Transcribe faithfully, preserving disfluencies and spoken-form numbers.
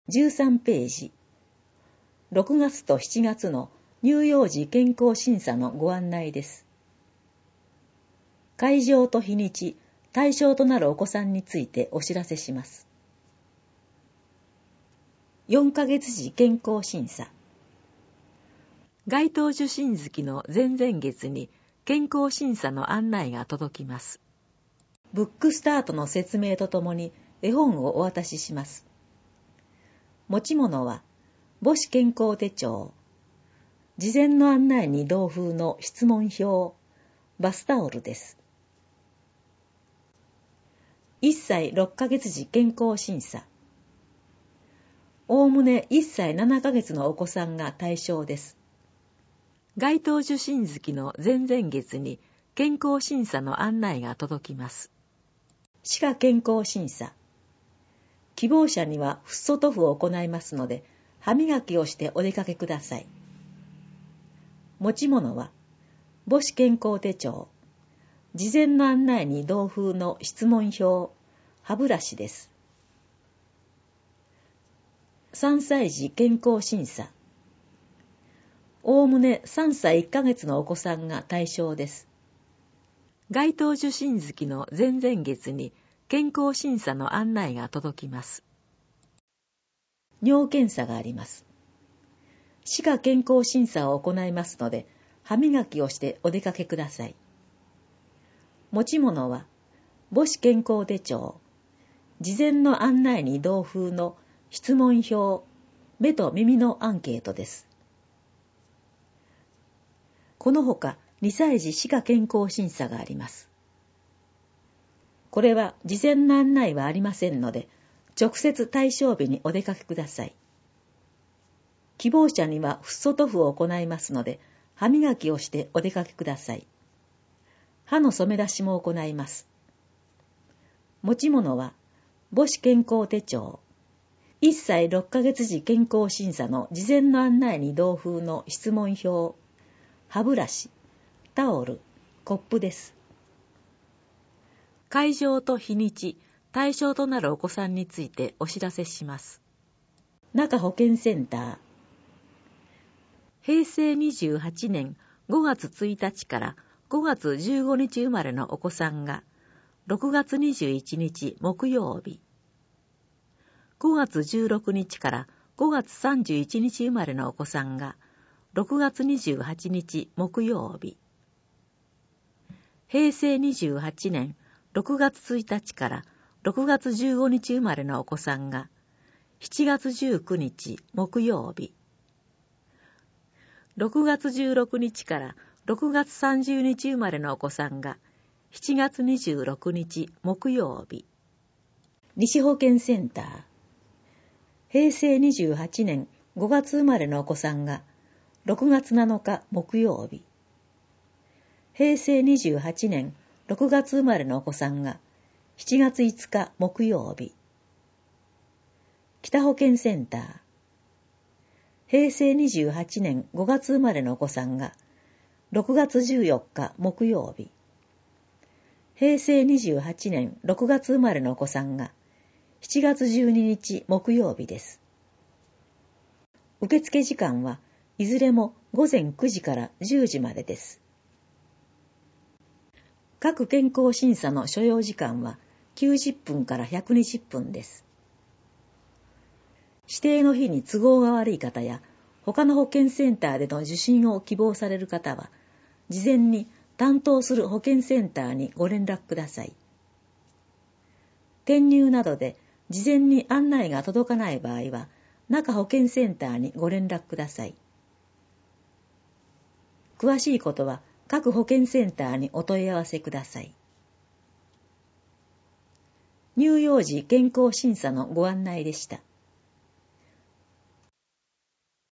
じゅうさんページ、ろくがつとしちがつの乳幼児健康審査のご案内です。会場と日にち、対象となるお子さんについてお知らせします。よんかげつ時健康審査。該当受診月の前々月に健康審査の案内が届きます。ブックスタートの説明とともに絵本をお渡しします。持ち物は母子健康手帳、事前の案内に同封の質問票、バスタオルです。いっさいろっかげつ時健康審査。おおむねいっさいななかげつのお子さんが対象です。該当受診月の前々月に健康審査の案内が届きます。歯科健康審査。希望者にはフッ素塗布を行いますので、歯磨きをしてお出かけください。持ち物は母子健康手帳、事前の案内に同封の質問票、歯ブラシです。さんさい時健康審査。おおむねさんさいいっかげつのお子さんが対象です。該当受診月の前々月に健康審査の案内が届きます。尿検査があります。歯科健康審査を行いますので、歯磨きをしてお出かけください。持ち物は母子健康手帳、事前の案内に同封の質問票、目と耳のアンケートです。このほかにさい時歯科健康審査があります。これは事前の案内はありませんので、直接対象日にお出かけください。希望者にはフッ素塗布を行いますので、歯磨きをしてお出かけください。歯の染め出しも行います。持ち物は母子健康手帳、いっさいろっかげつ時健康審査の事前の案内に同封の質問票、歯ブラシ、タオル、コップです。会場と日にち、対象となるお子さんについてお知らせします。中保健センター。へいせいにじゅうはちねんごがつついたちからごがつじゅうごにち生まれのお子さんがろくがつにじゅういちにち木曜日、ごがつじゅうろくにちからごがつさんじゅういちにち生まれのお子さんがろくがつにじゅうはちにち木曜日、へいせいにじゅうはちねんろくがつついたちからろくがつじゅうごにち生まれのお子さんがしちがつじゅうくにち木曜日、ろくがつじゅうろくにちからろくがつさんじゅうにち生まれのお子さんがしちがつにじゅうろくにち木曜日。西保健センター。へいせいにじゅうはちねんごがつ生まれのお子さんがろくがつなのか木曜日。へいせいにじゅうはちねんろくがつ生まれのお子さんがしちがついつか木曜日。北保健センター。へいせいにじゅうはちねんごがつ生まれのお子さんがろくがつじゅうよっか木曜日。へいせいにじゅうはちねんろくがつ生まれのお子さんがしちがつじゅうににち木曜日です。受付時間はいずれもごぜんくじからじゅうじまでです。各健康審査の所要時間はきゅうじゅっぷんからひゃくにじゅっぷんです。指定の日に都合が悪い方や他の保健センターでの受診を希望される方は、事前に担当する保健センターにご連絡ください。転入などで事前に案内が届かない場合は、中保健センターにご連絡ください。詳しいことは各保健センターにお問い合わせください。乳幼児健康審査のご案内でした。